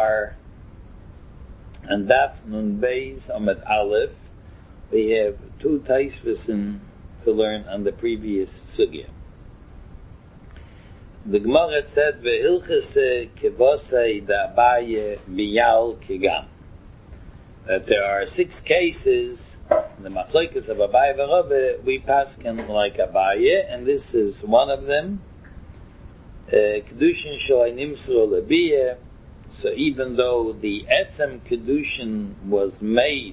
are on Daf Nun Beis Amud Aleph. We have two Taisvisin to learn on the previous sugya. The Gemara said, "Ve'ilchese kevosei da'abaye miyal kigam." That there are 6 cases in the machlokes of Abaye v'Rabbe. We paskin like Abaye, and this is one of them. Kedushin shalai nimsru lebiyah. So even though the etzem kedushin was made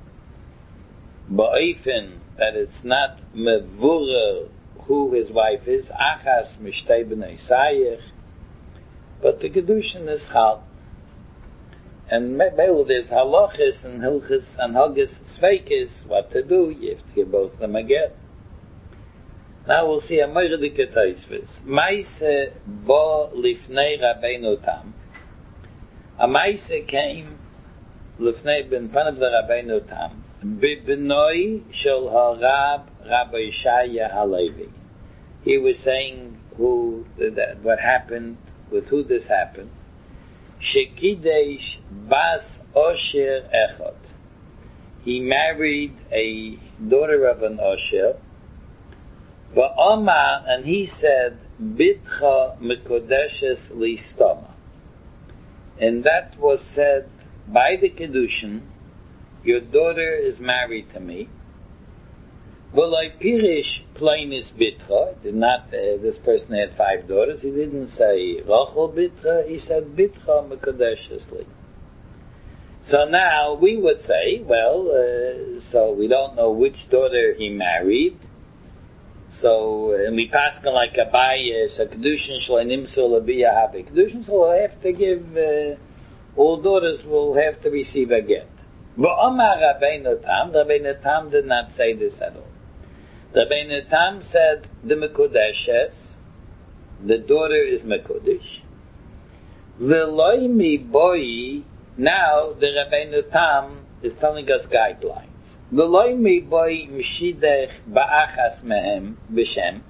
ba'ofen that it's not mevurer who his wife is, achas mishtei b'nei sayich, but the kedushin is chal. And maybe there's halachis and hilchis and hagis sveikis, what to do. You have to give both of them a get. Now we'll see a moirdike Tosfos. Maise bo lifnei Rabbeinu Tam. A maise came lifnei in front of the Rabbeinu Tam. Bibnoi shel harab Rabbi Shaya Halevi. He was saying what happened, with who this happened. Shekidesh bas osher echad. He married a daughter of an osher. Va'omar, and he said, Bitcha mekodeshes listoma. And that was said by the Kedushin, your daughter is married to me. V'loi pirish plainis bitcha. Did not, this person had 5 daughters. He didn't say Rachel bitcha, he said Bitcha mekodeshes li. So now we would say, so we don't know which daughter he married. So, and we pass like Abaye, so Kedushin shalai nimsru lebiyah have Kedushin, so we'll have to give, all daughters will have to receive a get. V'omar Rabbeinu Tam did not say this at all. Rabbeinu Tam said, the Mekodeshes, the daughter is Mekodesh. V'loi mi boi, now the Rabbeinu Tam is telling us guidelines. V'loi mi boi mshidech ba'achas mehem b'shem.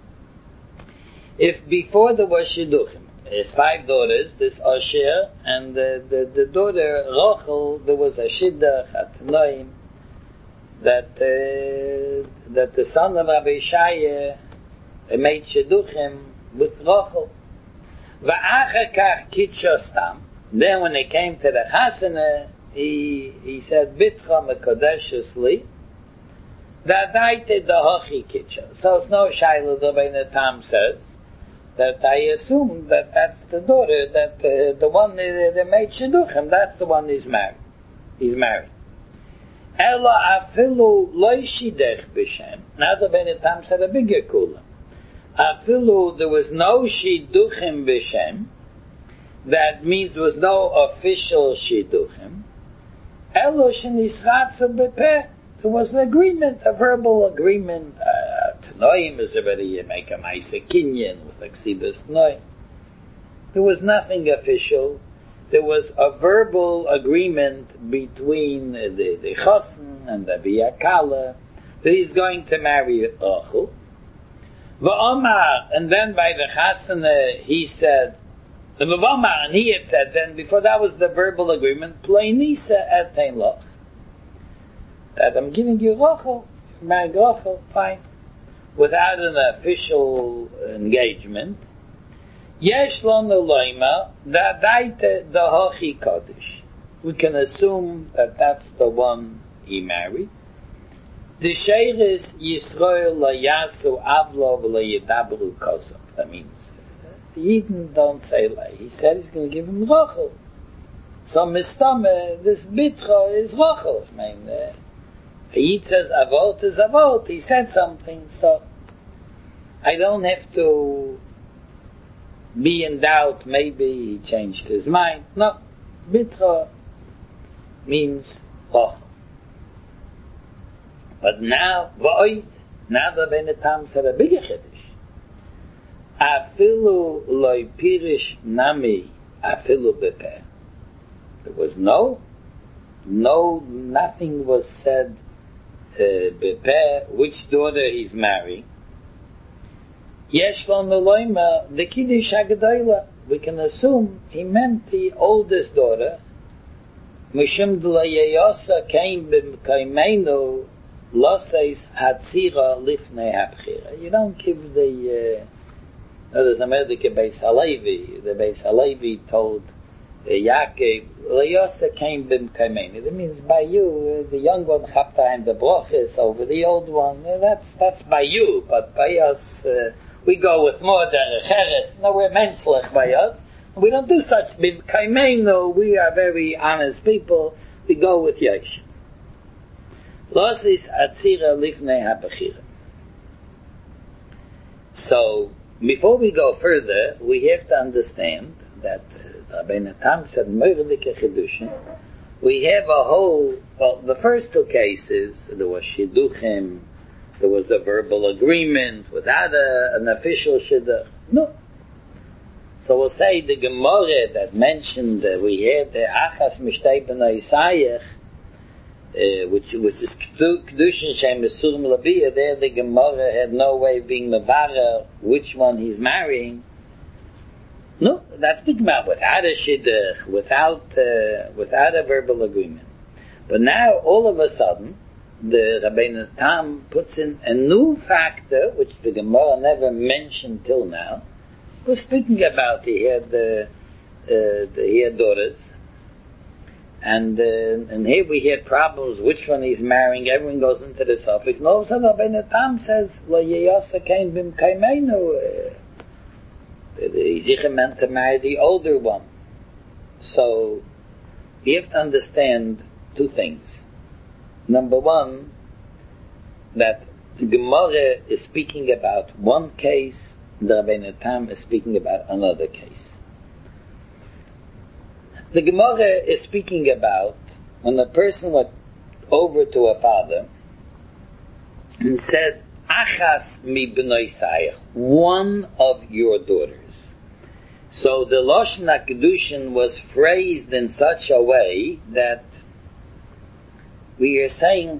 If before there was shidduchim, there's 5 daughters, this Asher, and the daughter Rachel, there was a shidduch, a tanoim, that the son of Rabbi Shaya made shidduchim with Rachel. V'achar kach kitshah stam. Then when they came to the chasana, he said, Bitcha mekodeshes li, da'adaita dahachi kitshah. So it's no shayla, the Rabbeinu Tam says, that I assume that that's the daughter, that the one that made shidduchim, that's the one he's married. He's married. Ela afilu loy shidech b'shem. Now the Rabbeinu Tam said a bigger kula. Afilu, there was no shidduchim b'shem. That means there was no official shidduchim. Elo shenisratzu b'peh. So it was an agreement, a verbal agreement. Tanoim is already, you make a ma'aseh kinyan with a ksibas tanoim. There was nothing official. There was a verbal agreement between the chassan and the biyakala that he's going to marry Rachel. V'omar, and then by the chassan he said, and he had said then, before that was the verbal agreement, pleinisa etein loch, that I'm giving you Rachel, marry Rachel, fine. Without an official engagement. Yesh lanu loima da'adaita dahachi kodesh. We can assume that that's the one he married. The sheiris Yisrael layasu avlo v'layidabru kozov. That means the Yidden don't say lay. He said he's going to give him Rachel. So mistame, this bitcha is Rachel. I mean, Yid says avot is avot. He said something, so I don't have to be in doubt. Maybe he changed his mind. No, bitcha means Rachel. But now, v'oid, now the Rabbeinu Tam said a bigger chiddush. Afilu loy pirish nami afilu bepeh. There was nothing was said bepeh, which daughter he's marrying. Yesh lanu loima the kiddush hagedayla. we can assume he meant the oldest daughter. Mishum d'layayasa came b'mkaimenu loseis hatzira lifnei habchira. You don't give the there's a Medike Beis Halevi. The Beis Halevi told Yaakov, Layasa came b'mkaimenu. That means by you, the young one chapta and the brochis over the old one. That's by you, but by us, we go with more than cheretz. No, we're menschlich by us. We don't do such b'mkaimenu. We are very honest people. We go with Yesh. Losis atzira lifnei habchira. So, before we go further, we have to understand that Rabbeinu Tam said Meurdike Chidushin. We have a whole, the first two cases, there was Shidduchim, there was a verbal agreement without an official Shidduch. No. So we'll say the Gemara that mentioned we had the Achas Mishtei B'nai Isayach, which was this Kedushin Shem Mesurim Labiyah. There the Gemara had no way of being Mavara which one he's marrying. No, that's big about without a Shidduch, without a verbal agreement. But now all of a sudden the Rabbeinu Tam puts in a new factor which the Gemara never mentioned till now. We're speaking about he had daughters. And here we had problems, which one he's marrying, everyone goes into the suffix. And all of a sudden, Rabbeinu Tam says, Lo yeyasa kain b'mkaimenu. Yizichim meant to marry the older one. So, you have to understand two things. Number one, that the Gemara is speaking about one case, the Rabbeinu Tam is speaking about another case. The Gemara is speaking about when a person went over to a father and said, Achas mi b'nai Isayach, one of your daughters. So the Lashon HaKedushin was phrased in such a way that we are saying,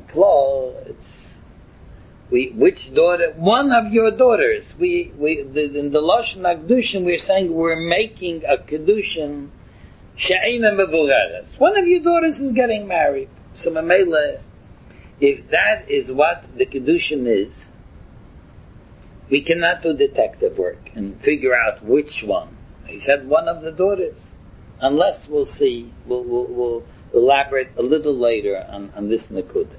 which daughter? One of your daughters. In the Lashon HaKedushin we're saying we're making a Kedushin she'eina mevureres. One of your daughters is getting married. So Mamela, if that is what the Kedushin is, we cannot do detective work and figure out which one. He said one of the daughters. Unless we'll see, we'll elaborate a little later on this Nakuda.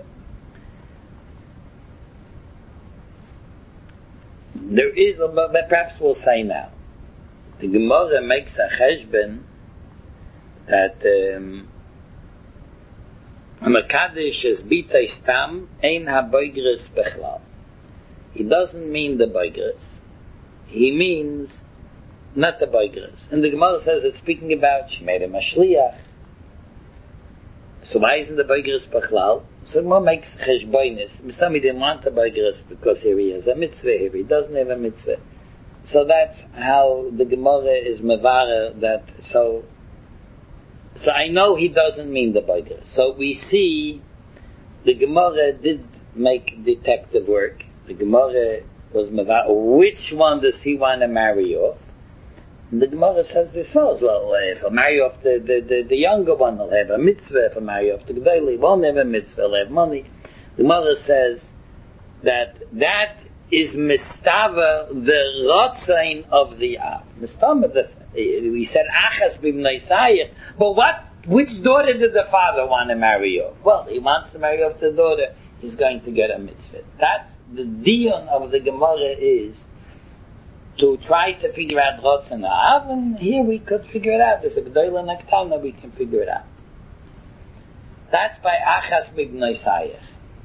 There is, but perhaps we'll say now. The Gemara makes a cheshbon that Mekadesh is bitay stam ein haboigres bechlal. He doesn't mean the boigres. He means not the boigres. And the Gemara says it's speaking about she made a mashliach. So why isn't the boigres bechlal? So the Gemara makes cheshbonis. Mistami didn't want the boigres because here he has a mitzvah, here he doesn't have a mitzvah. So that's how the Gemara is mevara that. So I know he doesn't mean the boigres. So we see the Gemara did make detective work. The Gemara was mevara. Which one does he want to marry off? And the Gemara says this as well. If I marry off the younger one, he'll have a mitzvah. If I marry off the G'dayli, he won't have a mitzvah, he'll have money. The Gemara says that is mistava the rotzain of the Av. Mistava we said Achas b'bnei Isayach, but which daughter did the father want to marry off? Well, he wants to marry off the daughter, he's going to get a mitzvah. That's the dion of the Gemara is to try to figure out Rotz and Av, and here we could figure it out. There's a G'dayla Naktana, we can figure it out. That's by Achas b'bnei Isayach.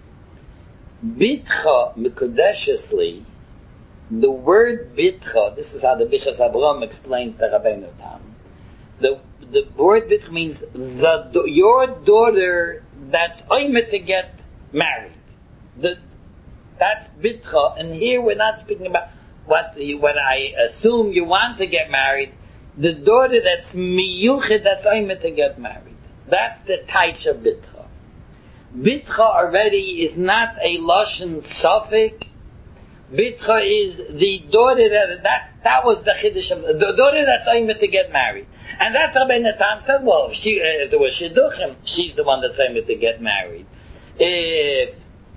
Bitcha Mekudeshesli, the word Bitcha, this is how the Bichas Abraham explains the Rabbeinu Tam. The word Bitcha means your daughter that's oimet to get married. That's Bitcha, and here we're not speaking about what I assume you want to get married. The daughter that's miyuchet, that's oimet to get married. That's the taich of Bitcha. Bitcha already is not a Lashon Safek, Bitcha is the daughter that was the chiddush of the daughter that's aimed to get married. And that's Rabbeinu Tam said, well, if there was shidduchim, she's the one that's aimed to get married. If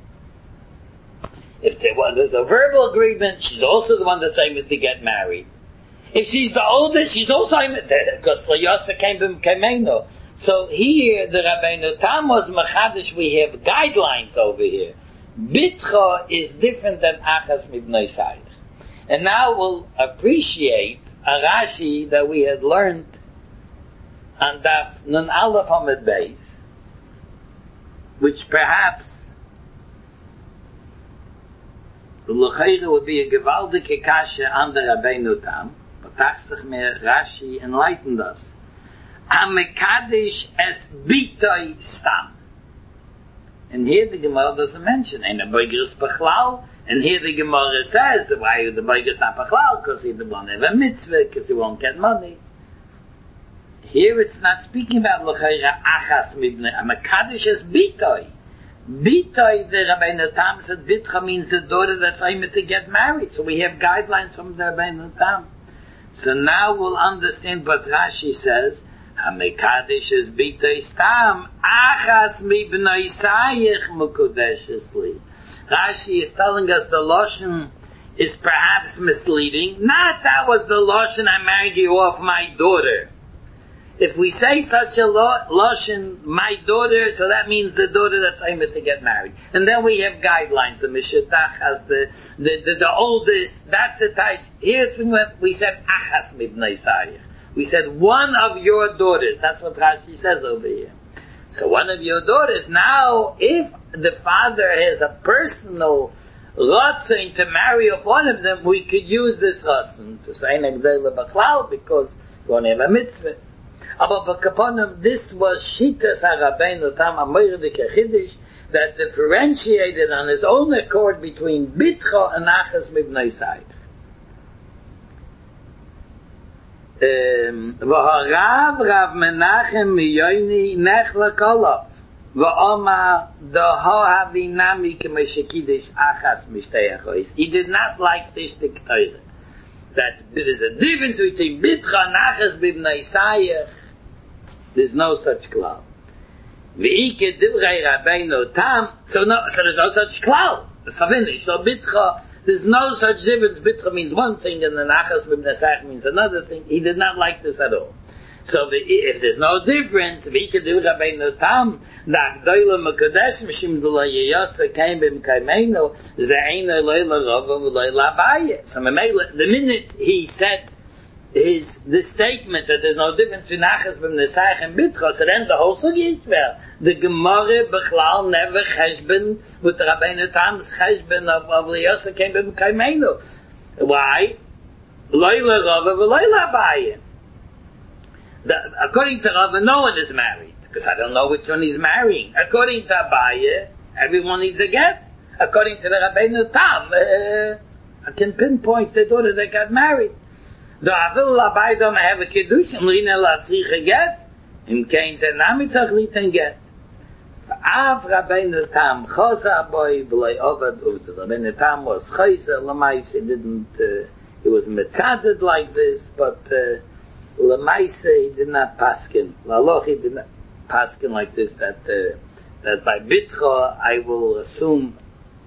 there's a verbal agreement, she's also the one that's aimed to get married. If she's the oldest, she's also aimed because Yosef came Kameino. So here, the Rabbeinu Tam was machadish. We have guidelines over here. Bitcha is different than Achas Mibnei Sayich. And now we'll appreciate a Rashi that we had learned on Daf Nun Aleph Amud Beis, which perhaps the L'chayra would be a gewaldige kasha on the Rabbeinu Tam, but Tachsich mir Rashi enlightened us. Amekadish es bitoi stam. And here the Gemara doesn't mention, and the Boiger is Bechlal, and here the Gemara says, why the Boiger is not Bechlal? Because he won't have a mitzvah, because he won't get money. Here it's not speaking about L'chayra Achas Mibnei, Amekadish es bitoi. Bitoi, the Rabbeinu Tam said, Bitcha means the daughter that's aimed to get married. So we have guidelines from the Rabbeinu Tam. So now we'll understand what Rashi says, Hamekadish is bitoi stam, achas mibnei sayich mukudeshes li. Rashi is telling us the Lashon is perhaps misleading. Not that was the Lashon, I married you off my daughter. If we say such a Lashon, my daughter, so that means the daughter that's aimed to get married. And then we have guidelines. The Mishetach has the oldest, that's the type. Here's when we said, achas mibnei sayich. We said, one of your daughters. That's what Rashi says over here. So one of your daughters. Now, if the father has a personal ratzon to marry off one of them, we could use this ratzon to say negdele b'chlal because we want to have a mitzvah. But b'kaponim, this was Shitas HaRabbeinu Tam HaMoirdik HaChidish that differentiated on his own accord between Bitcha and Achas Mibnei Sayich. V'harav Rav Menachem Miyoini Nechla Kolov V'omar Doho Havinami K'meshekidish Achas Mishtei Achois. He did not like this Torah. That there is a difference between Bitcha and Achas Mibnei Sayich. There's no such klal. V'ike divrei Rabbeinu Tam. So there's no such klal. So finished. So Bitcha, there's no such difference. Bitcha means one thing and the Achas Mibnei Sayich means another thing. He did not like this at all. So if there's no difference, v'ike divrei Rabbeinu Tam, Na'gdoila Mekadesh Mishim D'lo Yeyasa Kaim B'im Kaimeinu Ze'eino Leila Rava V'Leila Abaye. So the minute he said the statement that there's no difference between Achas Mibnei Sayich and Bitcha, so then the whole sugi is fair. The Gemara Bechlal never cheshbon with the Rabbeinu Tam's cheshbon of Liyasa Kaim B'im Kaimeinu. Why? Leila Rava V'Leila Abaye. According to Rava, no one is married, because I don't know which one he's marrying. According to Abaye, everyone needs a get. According to the Rabbeinu Tam, I can pinpoint the daughter that got married. Do Avil Abaye don't have a kiddush, and Rina Latzich a get, in Kain said, Namitzach Litan get. Av Rabbeinu Tam, Chosa Boy, B'loi Ovad Uvd. Rabbeinu Tam was Chosa, Lamais, he was metzaded like this, but Lamaise, he did not paskin. Laloch, he did not paskin like this, that by Bitcha, I will assume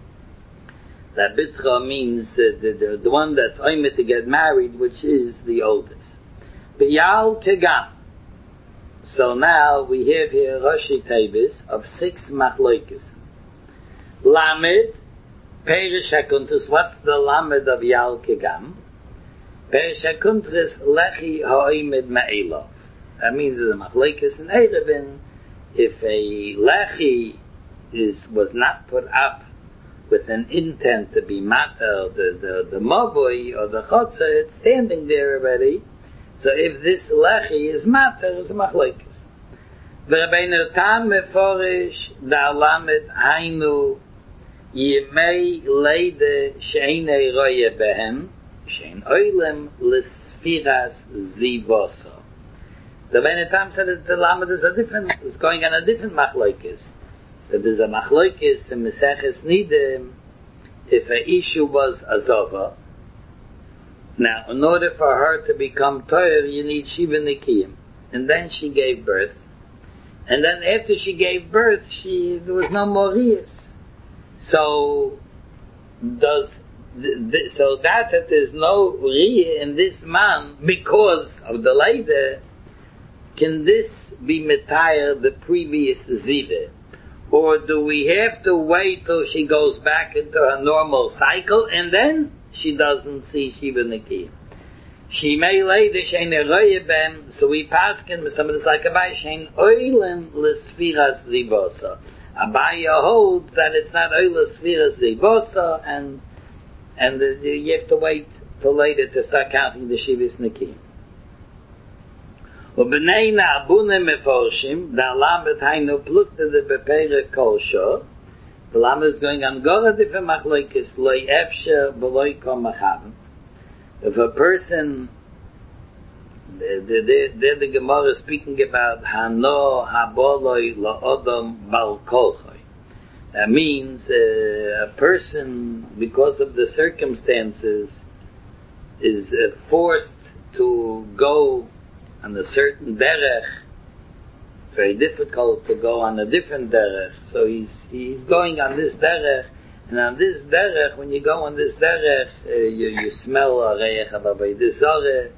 that Bitcha means the one that's oimed to get married, which is the oldest. B'yal Kegam. So now we have here Rashi Tevis of 6 machloikes. Lamed, Perish HaKuntus. What's the Lamed of Yal Kegam? Perish HaKuntus Lechi Ha'oimed Ma'elov. That means there's a machlokes in Erevin. If a Lechi was not put up with an intent to be matter, the mavoi or the chotzer, it's standing there already. So if this lechi is matter, it's a machlokes. V'Rabbeinu Tam meforish da'alamed hainu yemei leide she'enei roye behem she'en oilem l'sfiras zivoso. The Rabbeinu Tam said that the lamed is it's going on a different machlokes. That there's a machlokes in Meseches Nidim if an issue was azova, now in order for her to become Torah, you need Shiva Nikiyim. And then she gave birth. And then after she gave birth, there was no more Riyas. So, so that there's no Riyah in this man because of the Leida, can this be Metayr the previous Ziva? Or do we have to wait till she goes back into her normal cycle and then she doesn't see Shiva Nikiyim? She may lay the shein eroye ben, so we pass in some of the like Abaye shein oilen lesfiras zivosa. Abaye holds that it's not oilen lesfiras zivosa, and you have to wait till later to start counting the Shivas Nikiyim. U'bnei na'abune meforshim, the alamet hainu plukte de bepere kolsho. The lama is going on gora different machlokes loy efsher b'loy kol machaven. If a person, the Gemara is speaking about hano haboloi la'odom bal kolchoi. That means a person, because of the circumstances, is forced to go on a certain derech. It's very difficult to go on a different derech. So he's going on this derech. And on this derech, when you go on this derech, you smell a reich of Avodah Zarah,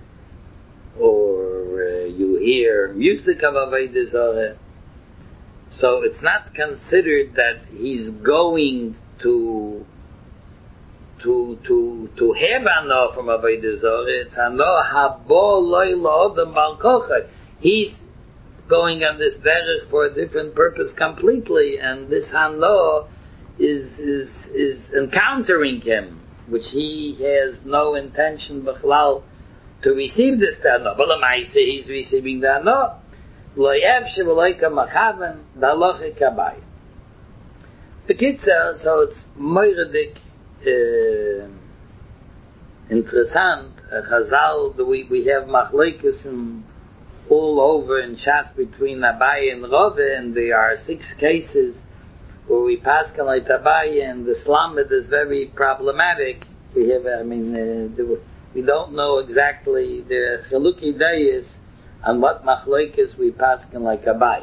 or you hear music of Avodah Zarah. So it's not considered that he's going to have ano from Avodah Zarah. It's ano habo loy la'odam bal kochai. He's going on this derech for a different purpose completely, and this ano is encountering him, which he has no intention b'chlal to receive this dana. But l'maise he's receiving dana. Lo yevshe v'loika machaven da'aloche kabay. Bekitzer, so it's moiridik interessant. Chazal, we have machlokes all over in Shas between Abaye and Rove, and there are 6 cases where we pass like Abaye, and the Slamet is very problematic. We have, we don't know exactly the Chaluki Dayis on what machlokes we pass like Abaye.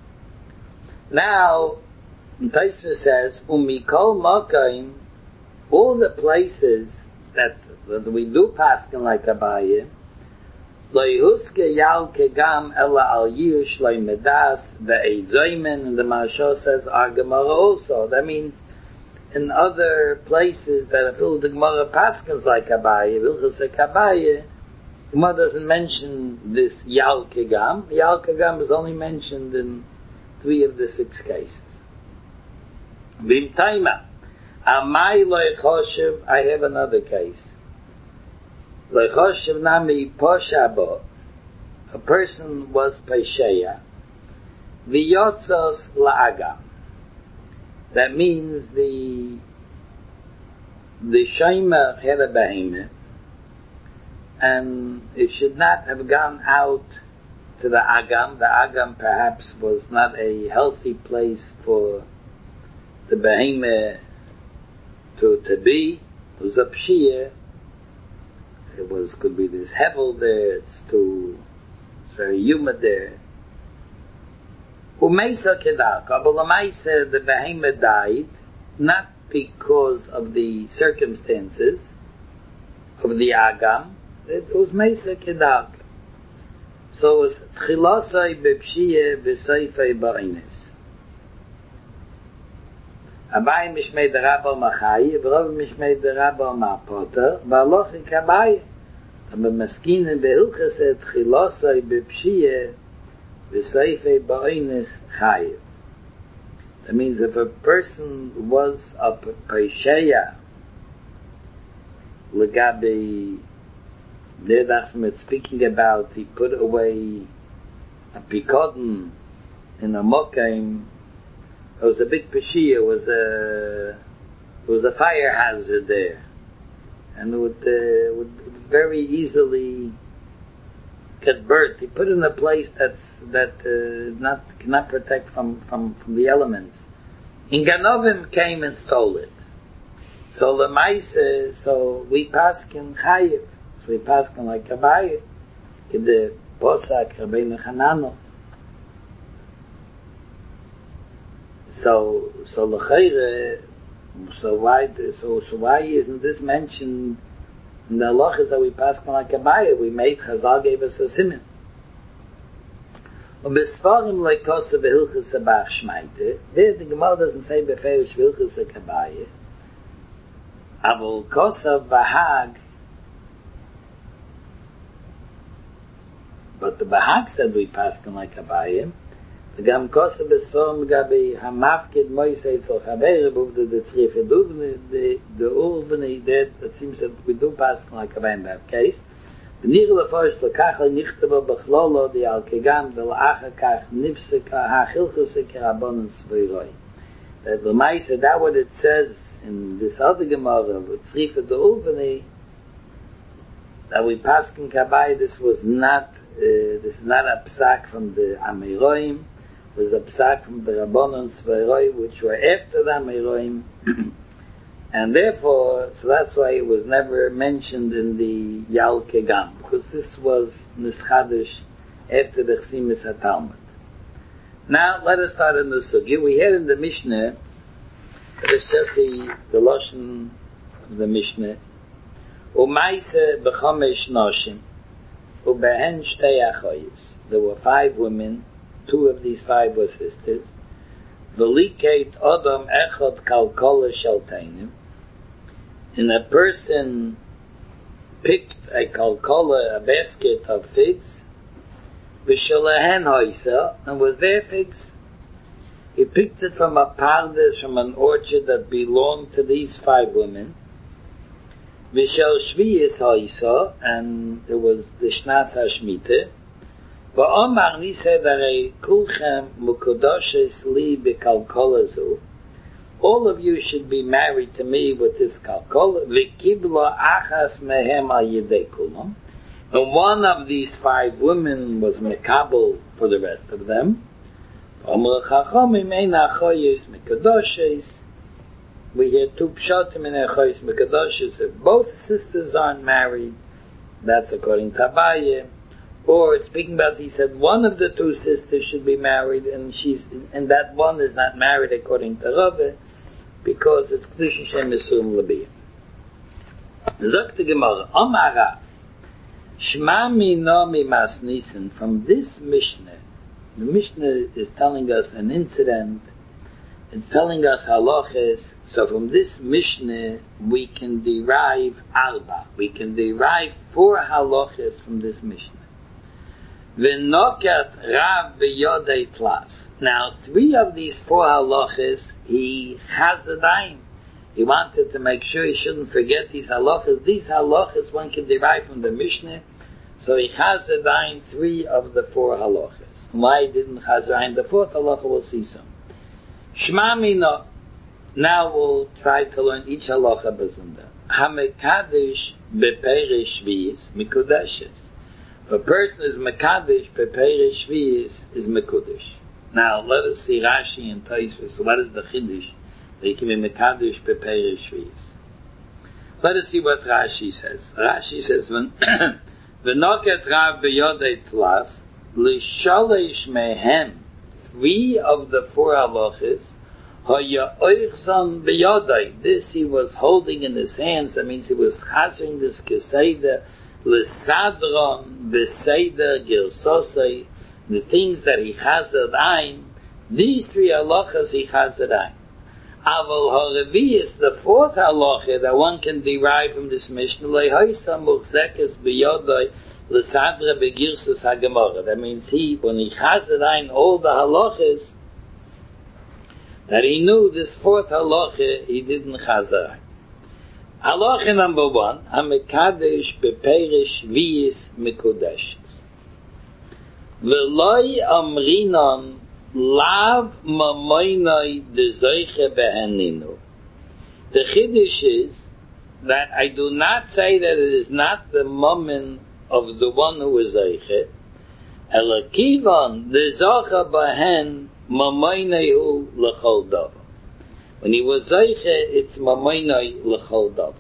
Now, Tosfos says, Umikol Mokayim, all the places that we do pass like Abaye, Lo Yehuske Yal Kegam Ela Al Yush Lo Medas Ve'ed Zoymen, and the Maharsha says our Gemara also. That means in other places that I feel the Gemara paskins like Abaye, Vilchus Abaye, the Gemara doesn't mention this Yal Kegam. Yal Kegam is only mentioned in 3 of the 6 cases. Vim Taima Amai Lo Yechoshev, I have another case. Lo Yechoshev Nami Poshabo, a person was Pesheya, V'yotzos La'agam. That means the Shomer had a behemoth, and it should not have gone out to the Agam. The Agam perhaps was not a healthy place for the behemoth to be. It was a pshia. Could be this hevel there. It's very humid there. Umeisa kedaka, but Lamaisa, the behemoth died, not because of the circumstances of the Agam. It was Meisa kedaka. So it was Tchilasai bepshia v'seifei ba'ines. Abaye mishmei derabba machayi, v'rov mishmei derabba ma'poter, v'alochi kabaye. Aber maskinen behilches et Tchilasai bepshia v'seifei ba'ines chayiv. That means if a person was a Pesheya, legabe, Nedachsmet speaking about, he put away a pikodin in a mokaim. It was a big Peshiya, it was a fire hazard there, and it would very easily get burnt. He put it in a place that cannot protect from the elements. In Ganovim came and stole it. So Lemaise, so we paskin chayiv. So we paskin like Abaye. Kede Posak, Rabbeinu Hanano. So L'chaire, so why isn't this mentioned in the halachas that we paskin like Abaye? We made Chazal gave us a siman. Und besfarim leikosse behilchus abach schmeite. There the Gemara doesn't say beferish behilchus akabaye. Aber kosa bahag. But the bahag said we paskin like Abaye. Gam kosa besfarim gabi hamafkid moisei tzol chabere buvde de tzrife duvne de urvene that it seems that we do paskin like Abaye in that case. V'nir lefosh l'kach l'nichtava b'chlolo di al kegam v'l'acha kach nifseka ha'chilchuse k'rabonis v'iroi. That l'maisa, that what it says in this other Gemara, v'tzrifa d'uveni, that we paskin kabay, this is not a psak from the Ameroim, it was a psak from the Rabbonos v'iroi, which were after the Ameroim, and therefore, so that's why it was never mentioned in the Yal Kegam, because this was Nischadish after the Chsimis HaTalmud. Now, let us start in the Sugya. We had in the Mishnah, let's just see the Lashon of the Mishnah. Umaise b'chomesh noshim, ubehen shtei achoyis. There were 5 women, 2 of these 5 were sisters. V'likeit odom echad kalkola shaltainim. And a person picked a kalkola, a basket of figs, v'shalahen hoisa, and was there figs. He picked it from a pardes, from an orchard that belonged to these 5 women. V'shal shviyis hoisa, and it was the shnas hashmite. V'omar ni sedarei kulchem mukodoshes li b'kalkola zu. All of you should be married to me with this kalkola. V'kibla achas mehem al yedei kulam. And one of these 5 women was mekabel for the rest of them. V'omar chachomim ein achoyes mekodoshes. We hear 2 pshatim in achoyes mekodoshes. If both sisters aren't married, that's according to Abaye. Or speaking about, he said one of the 2 sisters should be married, and that one is not married according to Rave, because it's Kedushin Shem Yisurim Labiyah. Zok the Gemara, Omara, Shma Mino Mimas Nisan. From this Mishnah, the Mishnah is telling us an incident. It's telling us halachas. So from this Mishnah, we can derive arba. We can derive 4 halachas from this Mishnah. V'nokat Rav b'yodei tlas. Now, 3 of these 4 halachas, he chazadain. He wanted to make sure he shouldn't forget these halachas. These halachas one can derive from the Mishnah. So he chazadain 3 of the 4 halachas. Why he didn't chazadain the 4th halacha, we'll see some. Shma Mino. Now we'll try to learn each halacha bezunda. Hamekadish beperish shviis mikudashes. If a person is mekadesh, peperish shviis is mekudesh. Now let us see Rashi and Tosfos. So what is the chiddush? They can be mekadesh, peperish shviis. Let us see what Rashi says. Rashi says, "V'noket Rav b'yodei tlas l'shalish mehem." 3 of the 4 halachas, haya oichzan b'yodei. This he was holding in his hands. That means he was chazering this keseda. L'sadron b'seder girsosei, the things that he chazed ein, these 3 halachas he chazed ein. Aval ha'revi is the 4th halacha that one can derive from this Mishnah. Le'hoisa muchzekes b'yodei l'sadra b'girsas ha'gemara. That means when he chazed ein all the halachas, that he knew this 4th halacha he didn't chazed ein. Halacha number 1, hamekadesh beperish viis mikudeshes. V'loi amrinon lav mamoinoi dezoiche beheninu. The chiddush is that I do not say that it is not the mammon of the one who is zoiche, elakivon dezocha behen mamoineu l'chol davar. When he was Zeiche, it's Mamoinoi L'chol Davar.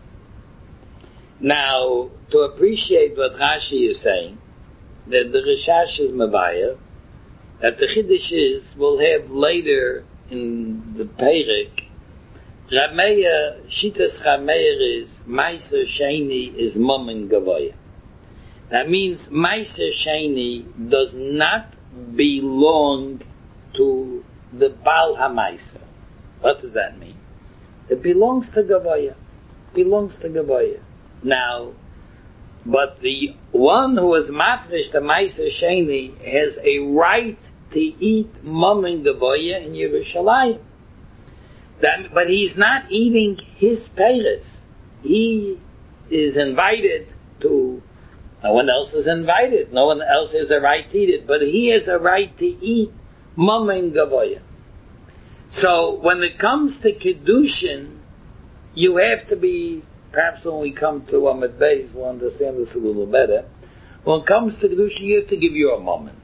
Now, to appreciate what Rashi is saying, that the Rishash is Mavaya, that the Chiddushes will have later in the Perek, Rameya, Shitas Rameya is, Meiser Sheni is Momen Gavoya. That means Meiser Sheni does not belong to the Baal HaMeiser. What does that mean? It belongs to Gavoya. Belongs to Gavoya. Now, but the one who is mafresh the Meiser Sheni has a right to eat Momen Gavoya in Yerushalayim. But he's not eating his peiros. He is invited to. No one else is invited. No one else has a right to eat it. But he has a right to eat Momen Gavoya. So when it comes to Kedushin, you have to be. Perhaps when we come to Amud Beis, we'll understand this a little better. When it comes to Kedushin, you have to give your moment.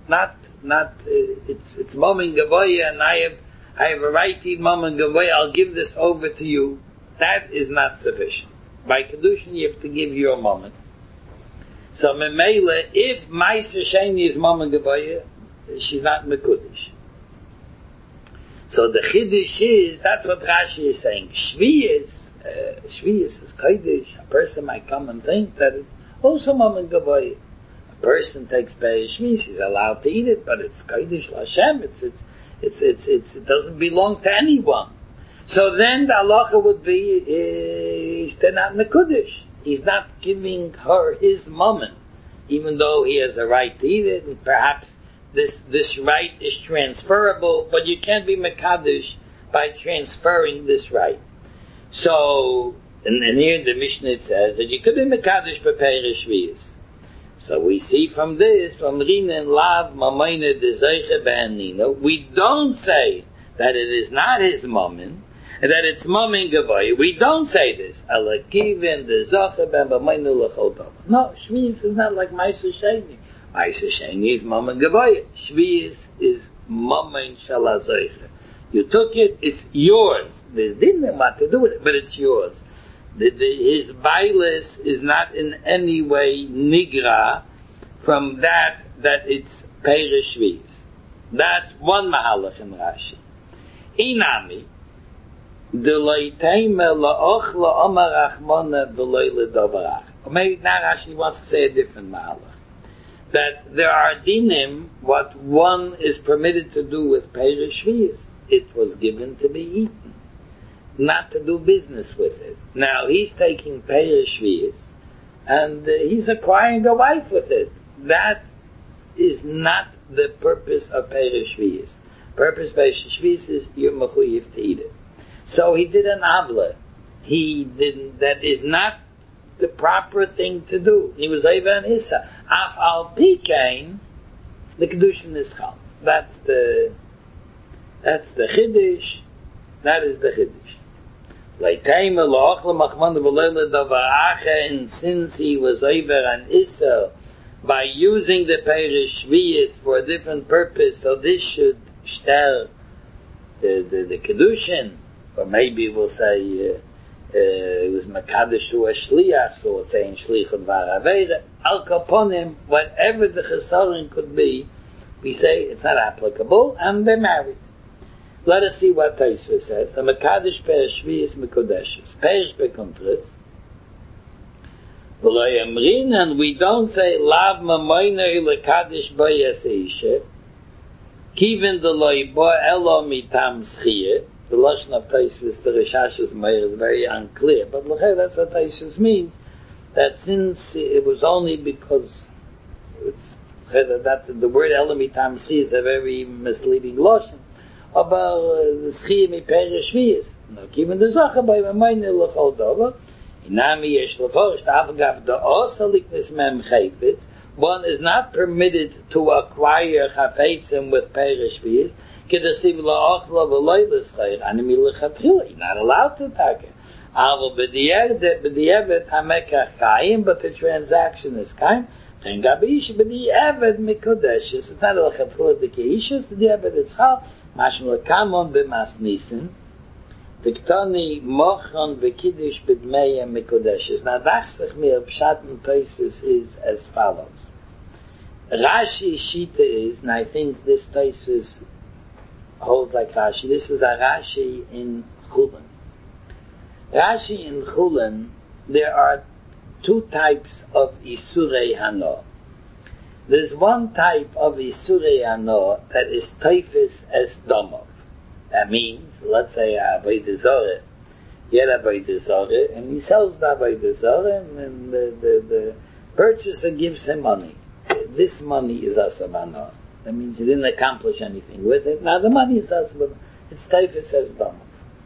It's Momen Gavoya, and I have a right to eat Momen Gavoya, I'll give this over to you. That is not sufficient. By Kedushin, you have to give your moment. So, Memele, if Meiser Sheni is Momen Gavoya, she's not Mekudesh. So the Chiddush is, that's what Rashi is saying. Shviyas is Kodesh. A person might come and think that it's also Momen Gavoya. A person takes Beis Shviyas, he's allowed to eat it, but it's Kodesh L'Hashem. It doesn't belong to anyone. So then the halacha would be, they're not Mekudesh. He's not giving her his moment, even though he has a right to eat it, and perhaps this right is transferable, but you can't be Mekadesh by transferring this right. So, and here the Mishnah says that you could be Mekadesh B'Peiros Shviyas. So we see from this, from Rinen Lav Mamayne Dezeiche Be'anino, we don't say that it is not his moment, and that it's Momen Gavoya. We don't say this. Alakivin Dezoche Ben Mamayne L'chol Davar. No, Shviyas is not like Meiser Sheni. Meiser Sheni is Momen Gavoya. Shviyas is Momen Shalazeiche. You took it, it's yours. There's didn't what to do with it, but it's yours. His bailis is not in any way nigra from that it's Peiros Shviyas. That's one mahalach in Rashi. Inami, the loiteime la'ochla omar achmona v'loi l'dovarach. Or maybe now Rashi wants to say a different mahalach. That there are dinim, what one is permitted to do with Peiros Shviyas. It was given to be eaten, not to do business with it. Now he's taking Peiros Shviyas, and he's acquiring a wife with it. That is not the purpose of Peiros Shviyas. Purpose of Peiros Shviyas is you're mechuyev to eat it. So he did an avla. He didn't. That is not the proper thing to do. He was over an issa. Af al pikein, the kedushin is chal. That's the chiddush. That is the chiddush. And since he was over an issa, by using the Peiros Shviyas for a different purpose, so this should shter the kedushin, or maybe we'll say it was mekadosh to a shliach, so we'll say in shlichut v'aravera al kaponim, whatever the chesaron could be, we say it's not applicable, and they're married. Let us see what Tosfos says. A mekadosh Peiros Shviyas mekodeshes. Peiros bekontris. And we don't say lav mamoinei lekadosh boyasishe. Kivin the loy bo elo mitam schiyah. The lashon of Tosfos, the Rishash's Meir, is very unclear. But that's what Tosfos means. That since it was only because it's that the word elo mitam schiyah is a very misleading lashon. Aber the schiyah mi Peiros Shviyas. No, kivin the zacha by mamoinei l'chol davar. Inami yesh l'forish ta'avgav da'osa liknis mem chayfetz. One is not permitted to acquire chafetzim with Peiros Shviyas. Kedasiv la'ochla v'loy l'schayr animi l'chatchila. You're not allowed to take it. Aval b'di'evet hamekach kayim, but the transaction is kaim. Chen gabish b'di'evet mikodeshes. It's not l'chatchila the keishas, b'di'evet it's chal. Mashim l'kamon b'mas nisin. Viktoni mochon v'kiddush b'dmeya mekodeshes. Now, dachsich mir pshat and Tosfos is as follows. Rashi Shita is, and I think this Tosfos holds like Rashi. This is a Rashi in Chulin. Rashi in Chulin, there are two types of Isurei Hano. There's one type of Isurei Hano that is Tosfos as Domov. That means, let's say, Avodah Zorah. He had Avodah Zorah, and he sells the Avodah Zorah, and the purchaser gives him money. This money is Asabano. That means he didn't accomplish anything with it. Now the money is Asabano. It's Tosfos as Domov.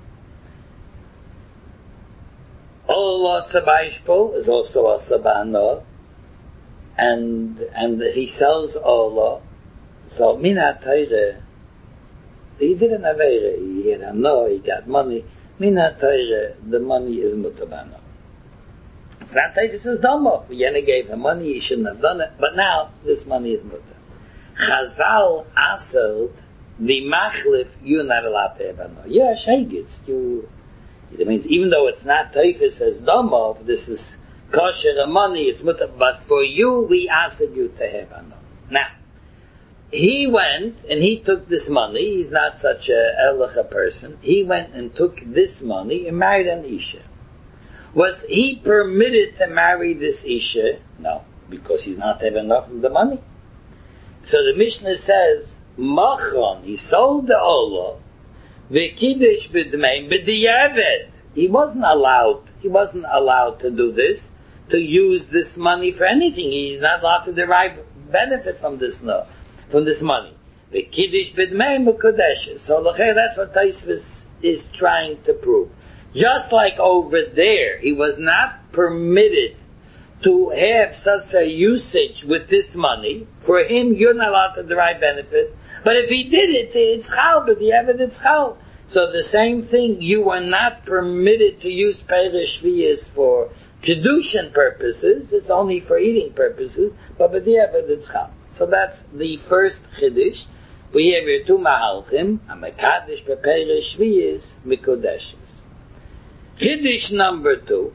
Olo Tzabayishpo is also Asabano, and he sells Olo. So Mina Torah, he did an Aveira, he had a no, he got money. Mina Torah, the money is Mutabano. It's not Tosfos as Domov. Yena gave him money, he shouldn't have done it, but now this money is Mutter. Chazal asked the machlif, you're not allowed to have a no. Yeah, Shegitz, it means even though it's not Tosfos as Domov, this is kosher money, it's Mutter, but for you, we asked you to have a no. Now, he went and he took this money. He's not such a Elicha person. He went and took this money and married an Isha. Was he permitted to marry this Isha? No, because he's not having enough of the money. So the Mishnah says, Machon, he sold the Ola, v'kiddush b'dmei b'diyaved. He wasn't allowed to do this, to use this money for anything. He's not allowed to derive benefit from this money. The kiddush b'dmei mekodeshes. So that's what Tosfos is trying to prove. Just like over there, he was not permitted to have such a usage with this money. For him, you're not allowed to derive benefit. But if he did it, it's chal, but the evidence chal. So the same thing, you are not permitted to use Perish Shviyas for Kedushin purposes. It's only for eating purposes. But the evidence chal. So that's the first Chiddush. We have here two Mahalchim, a Mekadesh Perish Shviyas, Mikodeshes. Chiddush number 2.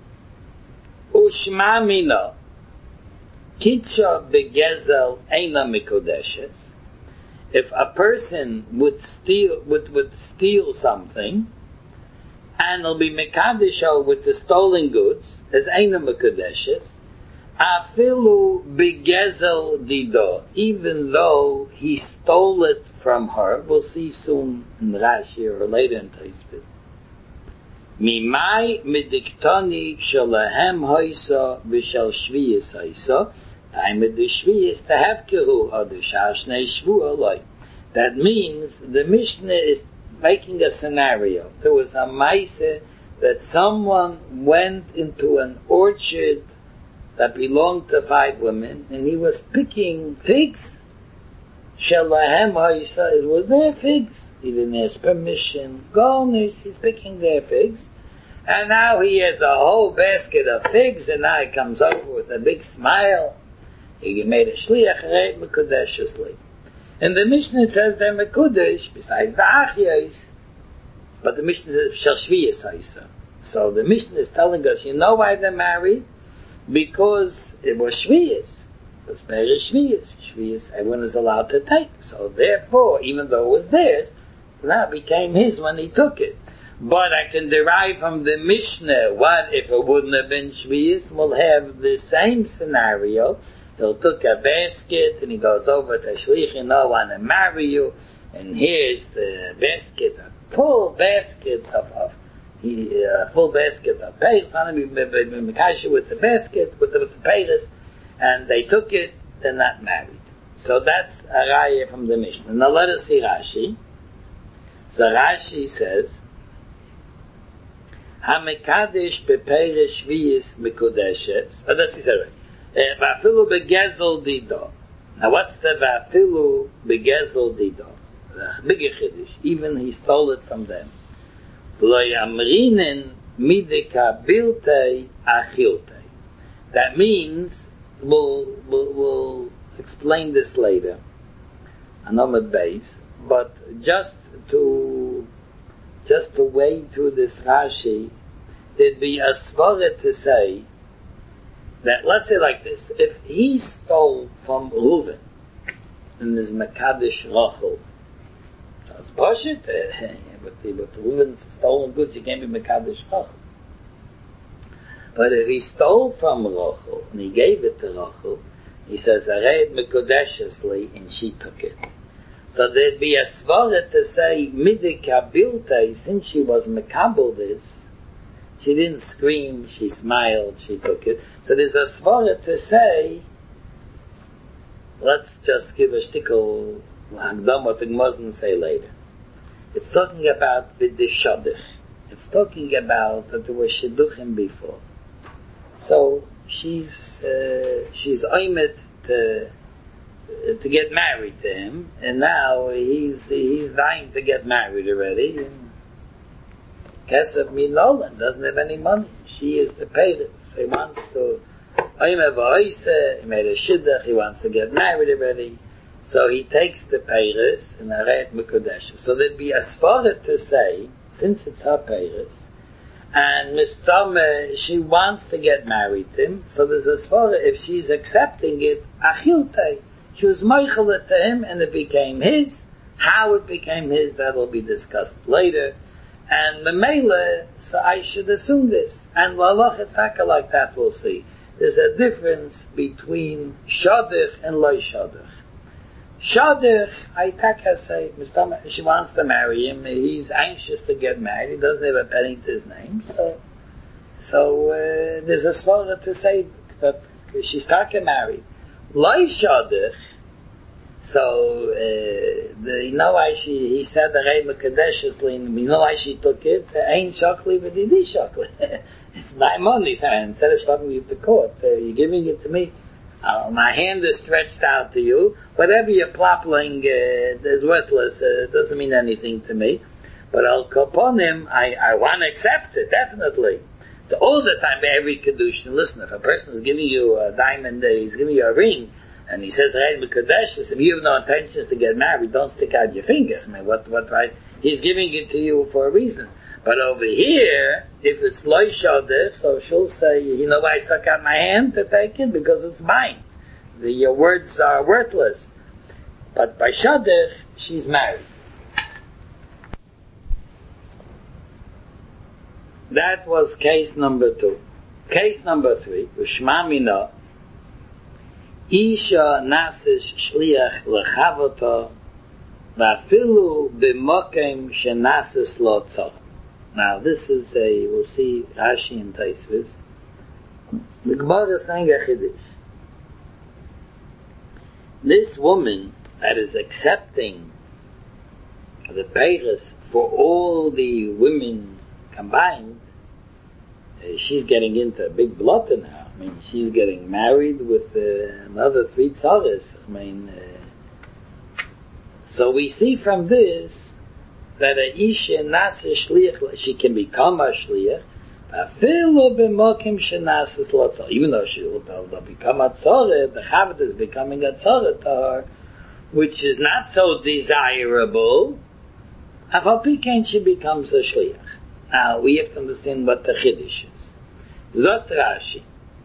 Ushma mina kitcha begezel eina mikodeshes. If a person would steal something, and it'll be mekadesho with the stolen goods, as eina mikodeshes, afilu begezel dido, even though he stole it from her. We'll see soon in Rashi or later in Tosfos. Mimai midiktoni shalahem hoisa v'shal shviyas hoisa. Time of the shviyas to have kiru or the shashnei shvu aloi. That means the Mishnah is making a scenario. There was a maise that someone went into an orchard that belonged to 5 women, and he was picking figs. Shalahem hoisa, it was their figs. He didn't ask permission. Garnish, he's picking their figs. And now he has a whole basket of figs, and now he comes over with a big smile. He made a shliach reit mekudeshesli. And the Mishnah says they're mekudesh, besides the achyos. But the Mishnah says shel shviyas haisa. So the Mishnah is telling us, you know why they're married? Because it was shviyas. It was perish shviyas. Shviyas everyone is allowed to take. So therefore, even though it was theirs, now it became his when he took it. But I can derive from the Mishnah, what if it wouldn't have been shviyas? We'll have the same scenario. He'll took a basket and he goes over to Shlich, I want to marry you, and here's the basket, a full basket of peiros, with the basket, with the peiros, and they took it, they're not married. So that's a raya from the Mishnah. Now let us see Rashi. So Rashi says, HaMekadesh bepeiros shviyas mekodeshes. Oh, that's what he said, right? Va'afilu begezel dido. Now what's the va'afilu begezel dido? Bigger chiddush. Even he stole it from them. Lo yamrinen midika bilte achilte. That means, we'll explain this later, Anomad base, but just to just to wade through this Rashi, there'd be a svara to say that, let's say like this, if he stole from Reuven and is Mekadesh Rachel, so it's Pashut, with Reuven's stolen goods, he can't be Mekadesh Rachel. But if he stole from Rachel and he gave it to Rachel, he says, Areid Mekodeshesli, and she took it. So there'd be a svara to say, Midika Bilte, since she was Mekabel this, she didn't scream, she smiled, she took it. So there's a svara to say, let's just give a shtickle Hagdam what the Muslims say later. It's talking about the Shadich. It's talking about that there were Shidduchim before. So she's oimed to get married to him, and now he's dying to get married already. Kesef Minolan doesn't have any money. She is the parents. He wants to he made a shidduch, he wants to get married already. So he takes the parents and Aret Mekodesh. So there'd be a svara to say, since it's her parents, and Mistama, she wants to get married to him, so there's a svara, if she's accepting it, Achilte, she was meichel to him and it became his. How it became his, that'll be discussed later. And Memela, so I should assume this. And Lalach Etzaka like that, we'll see. There's a difference between Shadich and Loi Shadich. Shadich, I say, she wants to marry him, he's anxious to get married, he doesn't have a penny to his name, so there's a svara to say that she's talking married. Loi Shadich, so, you know why he said the Rei Mekadesh's lien, you know why she took it? Ain't shakli, but it is shakli. It's my money, instead of stopping you to court, you're giving it to me. My hand is stretched out to you. Whatever you're plopping is worthless. It doesn't mean anything to me. But I'll upon him, I want to accept it, definitely. So all the time, by every kedushin, listen, if a person is giving you a diamond, he's giving you a ring, and he says, Reid B'Kodesh, if you have no intentions to get married, don't stick out your finger. I mean, what right? He's giving it to you for a reason. But over here, if it's Loi Shadich, so she'll say, you know why I stuck out my hand to take it? Because it's mine. Your words are worthless. But by Shadich, she's married. That was case number 2. Case number 3, Ushma Mina, Isha Nasish Shliach Lechavota, Vafilu B'mokem Shenasis Lo Tzor. Now this is we'll see Rashi and Taisvis. The Gemara is saying a Chiddush. This woman that is accepting the payers for all the women combined, she's getting into a big blot now. I mean, she's getting married with another 3 tzaras. I mean, so we see from this that a isha nasa shliach, she can become a shliach, even though she'll become a tzara, the chavit is becoming a tzara to her, which is not so desirable. Afal she becomes a shliach. Now we have to understand what the chiddush is. Zot Rashi,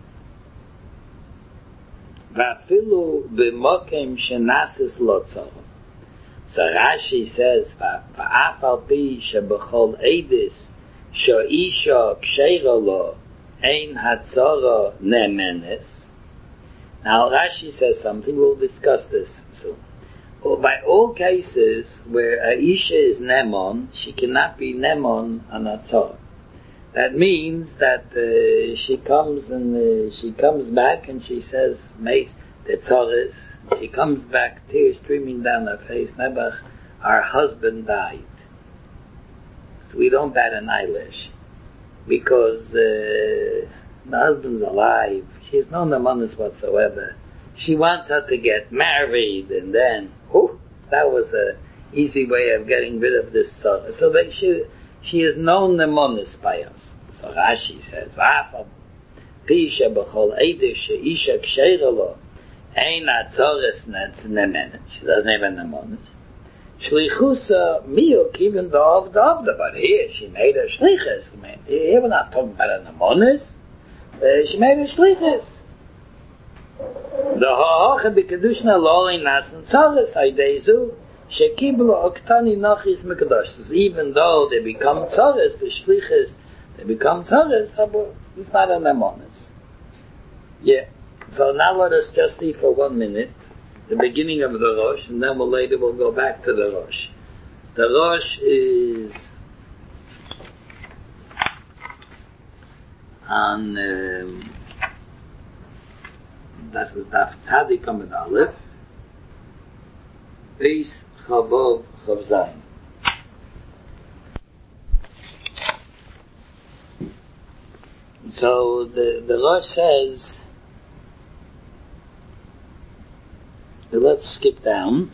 vafilu b'mokem shenasis lo tzara. So Rashi says, "Va'afal pi shebechol edis she'isha ksheira lo ein hatzara nemenes." Now Rashi says something. We'll discuss this soon. By all cases where a isha is nemon, she cannot be nemon on a tzara. That means that she comes back and she says, "Meis the tzaras." She comes back, tears streaming down her face. Nebuch, our husband died. So we don't bat an eyelash. Because the husband's alive. She has no nemanis whatsoever. She wants her to get married, and then, that was a easy way of getting rid of this tzara. So that she is no nemanis by us. So Rashi says, "V'afal pi shebechol eidish she'isha ksheira lo ein hatzoras nemenes." She doesn't have a nemonis. Shlichusa miyuk, even the Avda, but here she made her shlichus. I mean, here we're not talking about an amonis. She made her shlichus. The ha'acha b'kedushna lolei nasan tzares ha'ideizu shekiblu oktani nachis mekadosh. Even though they become tzares, the shlichus, they become tzares, it's not an amonis. Yeah. So now let us just see for 1 minute the beginning of the Rosh, and then we'll go back to the Rosh. The Rosh is on that was Daf Tzadik Amud Aleph, Beis Chavov Chav Zayin. So the Rosh says, let's skip down.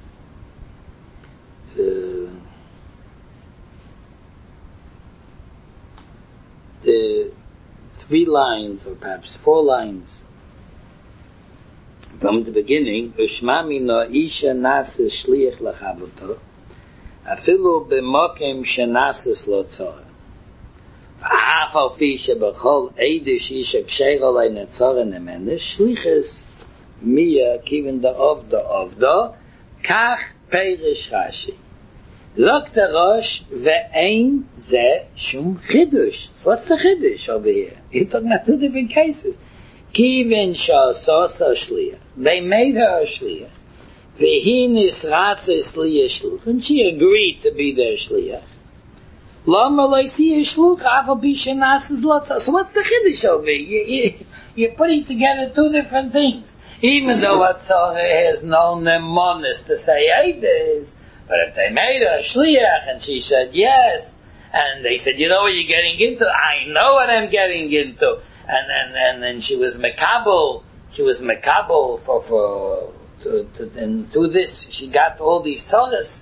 The 3 lines, or perhaps 4 lines from the beginning. Ushma mino isha nasa shliach lachavoto, afilu b'mokem shenasis lo tzora. V'af al fi shebachol eidish isha k'sheir olay netzora nemenes shlichas Mia kiven the Avda, kach peirish Rashi. Sagt der Rosh, ve'ein ze shum chidush. So what's the chidush over here? You're talking about 2 different cases. Kiven sha'asasa shliach. They made her a shliach. Ve'hi nisratze shliach shluch. And she agreed to be their shliach. Lama lo'isiya shluch, afal bisha nasas lotza. So what's the chidush over here? You're putting together 2 different things. Even though Atzara has no nemonis to say Eides, but if they made her a shliach and she said yes, and they said, you know what you're getting into? I know what I'm getting into. And then she was mekabel and through this she got all these solas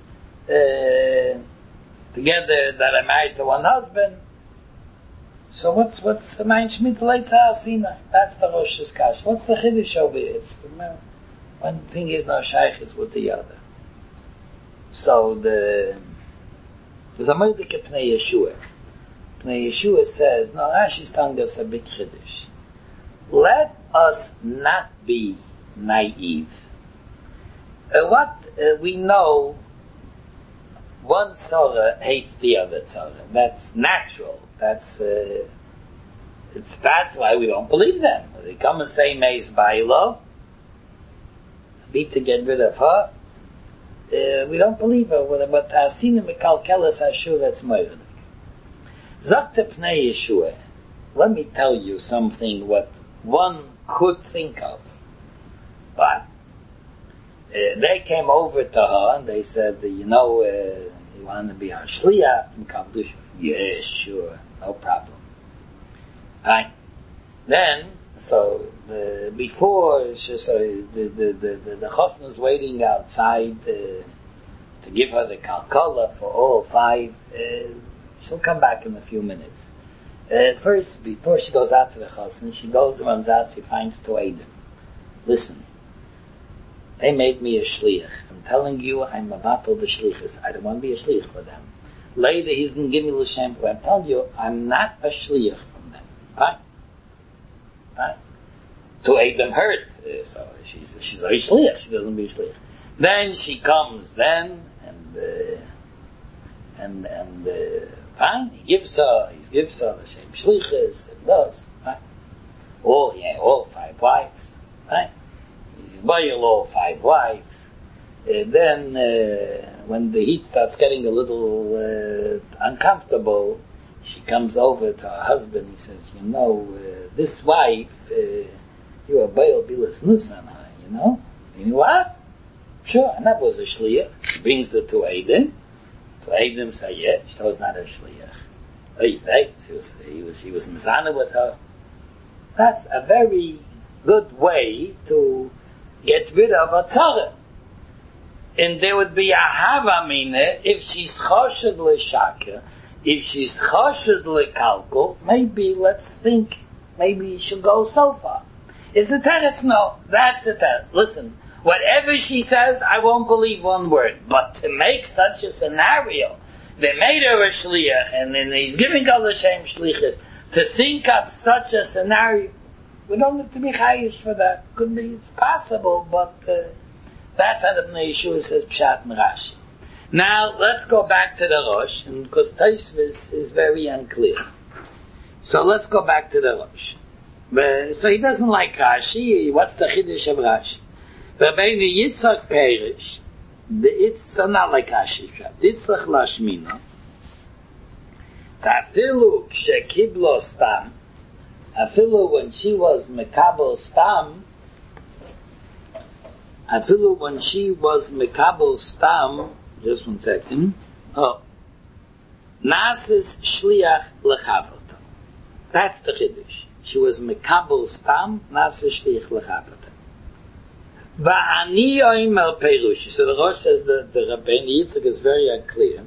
together that are married to one husband. So what's the main Shmita Leitzah Asina? That's the Rosh's Kash. What's the Chiddush over here? One thing is no shaykhis with the other. So there's a Mordecai Pnei Yeshua. Pnei Yeshua says, no, Rashi's telling us a big Chiddush. Let us not be naive. We know, one tzara hates the other tzara. That's natural. That's why we don't believe them. They come and say Meis Bailo, be to get rid of her. We don't believe her. But Asina Mekalkelas Ashur, that's Moirdik. Zakta Pnei Yeshua. Let me tell you something what one could think of. But they came over to her and they said, you want to be our shliach? Yes, sure. No problem. Fine. Then, before the chosn is waiting outside to give her the kalkala for all 5. She'll come back in a few minutes. First, before she goes out to the chosn, she runs out, she finds 2 Eidim. Listen, they made me a shliach. I'm telling you, I'm about the shlichus. I don't want to be a shliach for them. Later, he's going to give me the shampoo. I'm telling you, I'm not a shliach from them. Fine. 2 Eidim hurt. So she's a shliach. She doesn't be a shliach. Then she comes then, and fine. He gives her the same shlichus and does. Fine. All 5 wives. Fine. He's buying all 5 wives. Then, when the heat starts getting a little uncomfortable, she comes over to her husband. He says, this wife, you are Baal Bilas Nus on her, You know what? Sure, and that was a shliach. He brings the 2 Eidim. 2 Eidim say, yeah, she was not a shliach. He was mizana with her. That's a very good way to get rid of a tzara. And there would be a havamina if she's choshed l'shaka, if she's choshed l'kalkul, maybe let's think, maybe she'll go so far. Is the teretz? No, that's the teretz. Listen, Whatever she says, I won't believe one word. But to make such a scenario, they made her a shliach, and then he's giving all the same shlichus, to think up such a scenario, we don't have to be chayish for that. Could be, it's possible, but that's how the Bnei Yeshua says Pshat and Rashi. Now, let's go back to the Rosh, and because Tosfos is very unclear. So let's go back to the Rosh. So he doesn't like Rashi. What's the Chiddush of Rashi? Rabbeinu Yitzchak Perish, it's not like Rashi. Yitzchak Lashmina. Tafilu kshekiblo stam. Afilu when she was mekabel stam. Afilu when she was mekabel stam. Just 1 second. Oh. Nasis shliach lechaverta. That's the Chiddush. She was mekabel stam. Nasis shliach lechaverta. Va'ani oimer perushi. So the Rosh says that the Rabbeinu Yitzchak is very unclear.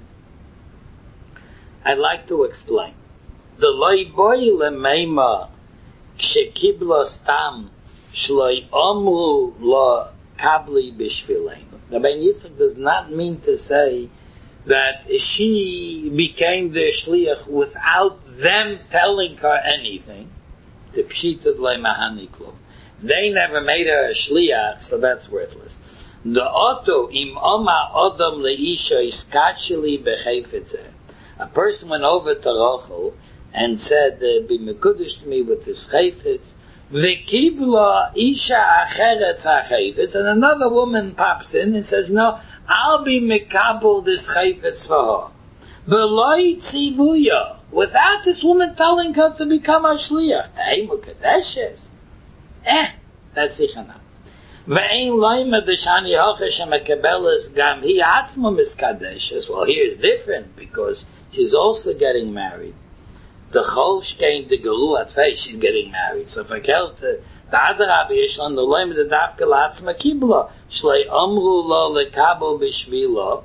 I'd like to explain. The loy boy lemeima kshekiblo stam shloi omru lo kabli bishvileinu. Rabbeinu Yitzchak does not mean to say that she became the shliach without them telling her anything. The pshitad leimahani klum. They never made her a shliach, so that's worthless. The oto im oma odom leisha iskachili bechayfetzeh. A person went over to Rachel and said, "Be mekudesh to me with this chayfetz." V'kibla isha acheretz hachayfetz, and another woman pops in and says, "No, I'll be mekabel this chayfetz for her." V'loi tzivuya, without this woman telling her to become a shliach. Ta'emu kadeshes. That's sichana. Ve'ein loyma d'shani hochesh ha'mekabeles gam hi atzmo miskadeshes. Well, here is different because she's also getting married. The chol shkein de geru at face, she's getting married. So if I tell the Adarabbi yeshlan the loyma de davke la'atzma kibla shlei omru lo lekabel b'shvilo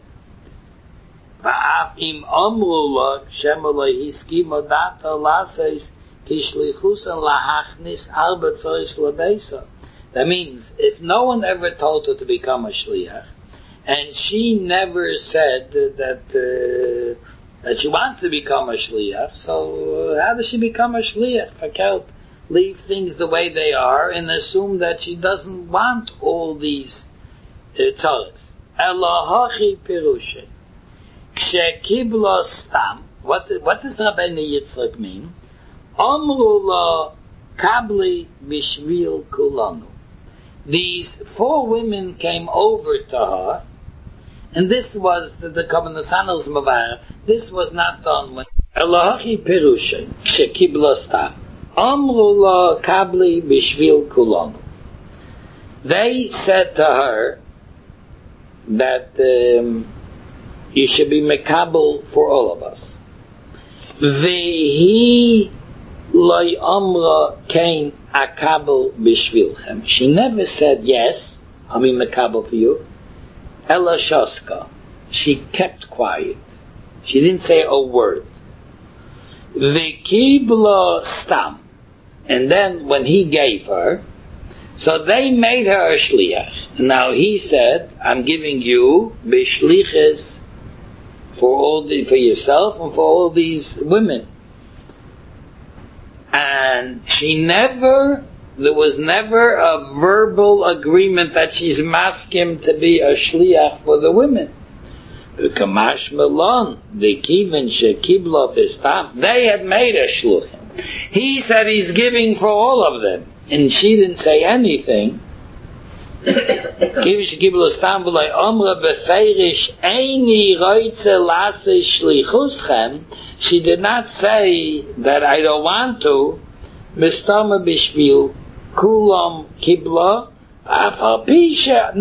va'af im omru lo shemo lo hiskimo data laseis kishlichus and lahachnis arba tzois lebeisa. That means, if no one ever told her to become a shliach, and she never said that she wants to become a shliach, so how does she become a shliach? Fakelt, leave things the way they are and assume that she doesn't want all these tzoros. Elohachi pirushin. Kshekiblo stam. What does Rabbeinu Yitzchak mean? Amru lo kabli bishvil kulanu. These 4 women came over to her, and this was the Kavanah Sanos Mavar. This was not done when Elohachi Perushay Shekiblo Stam Amru lo kabli bishvil kulanu. They said to her that you should be mekabel for all of us. Vehi loy amra kain akabel bishvilchem. She never said yes, I'll be mekabel for you. Ella shoska. She kept quiet. She didn't say a word. V'kiblo stam. And then when he gave her, so they made her a shliach. Now he said, I'm giving you bishliches for yourself and for all these women. And there was never a verbal agreement that she's maskim to be a shliach for the women. Kamash Melon, the Kivin Shekiblo Bistam, they had made a shluchim. He said he's giving for all of them, and she didn't say anything. Kivin Shekiblo Bistam v'loi Omra befeirish eini roitze lase shlichuschem. She did not say that I don't want to. Mistama bishvil kulam kibla. That's the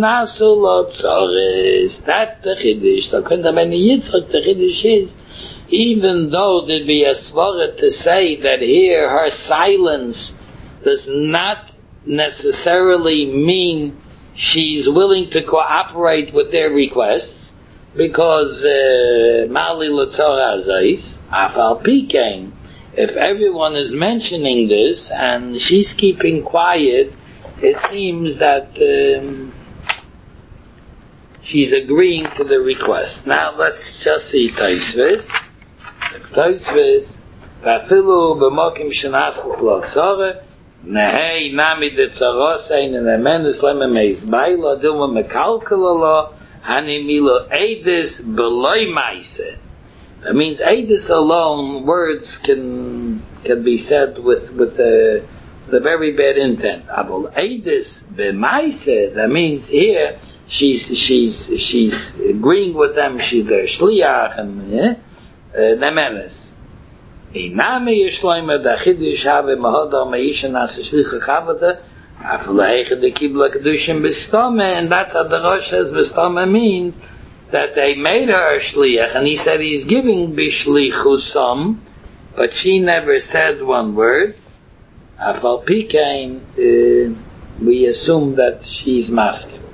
Chiddush. So when the Bnei Yitzchak, the Chiddush is, even though there'd be a svara to say that here her silence does not necessarily mean she's willing to cooperate with their requests, because Mali L'Tzora Zais, Afal Pikein, if everyone is mentioning this and she's keeping quiet, it seems that she's agreeing to the request. Now let's just see Tosfos. Tosfos, Vafilu b'mokim shenasus lo tzara, nehei nami de tzaros ein and amenus lememeis baila dilma mekalkalala hani milo eidis beloy maise. That means eidis alone, words can be said with the very bad intent. Abol eidis b'maise, that means here she's agreeing with them. She's their shliach and nemenes. Inami yishloima da chidush have mahada meisha nas shlicha chavada afleiche de kibla kedushim b'stame, and that's how the Rosh says b'stame means that they made her a shliach, and he said he's giving b'shlichusam, but she never said one word. Afal pikein, we assume that she's masculine.